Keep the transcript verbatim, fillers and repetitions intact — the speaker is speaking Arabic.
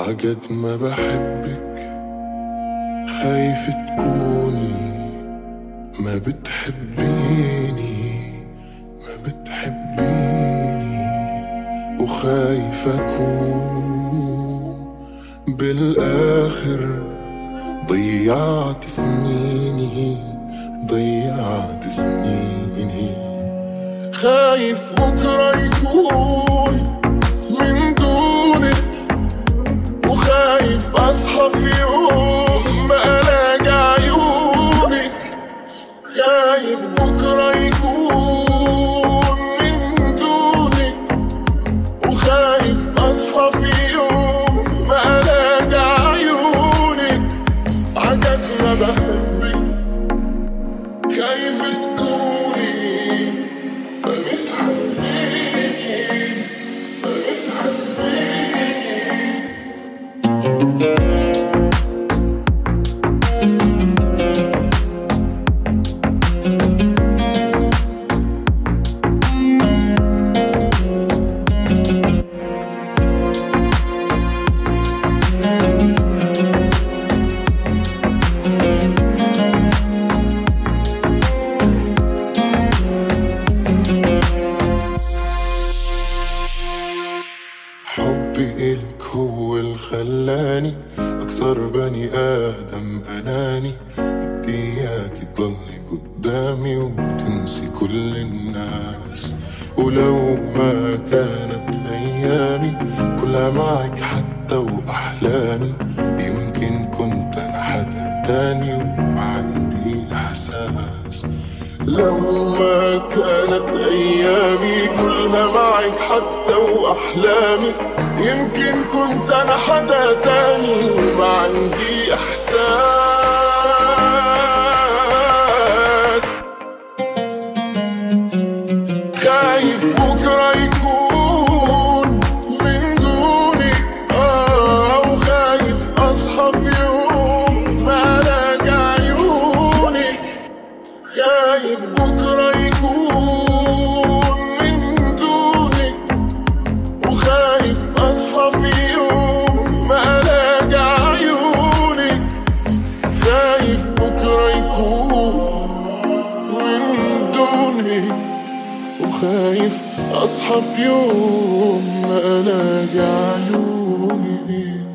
عجد ما بحبك، خايف تكوني ما بتحبيني، ما بتحبيني، وخايف أكون بالآخر ضيعت سنيني، ضيعت سنيني. خايف بكرة يكون من دونك، وخايف أصحى في يوم ما ألاقي عيونك. خايف بكرة يكون من دونك، وخايف أصحى في يوم ما ألاقي عيونك. عجب ما بحبك، خايف تكوني ما بتحبيني، ما بتحبيني. حبي إلك هو اللي خلاني أكتر بني آدم أناني. بدي إياكي تضلي قدامي وتنسي كل الناس، ولو ما كانت أيامي كلها معك حتى وأحلامي، يمكن كنت أنا حدا تاني وما عندي إحساس. لو ما كانت أيامي كلها معك حتى وأحلامي، يمكن كنت أنا حدا تاني وما عندي إحساس. خايف بكرة يكون من دونك، آه وخايف أصحى في يوم ما ألاقي عيونك. خايف بكرة يكون من دونك، وخايف أصحى في يوم ما ألاقي عيونك. خايف بكرة يكون من دونك، وخايف أصحى في يوم ما ألاقي عيونك.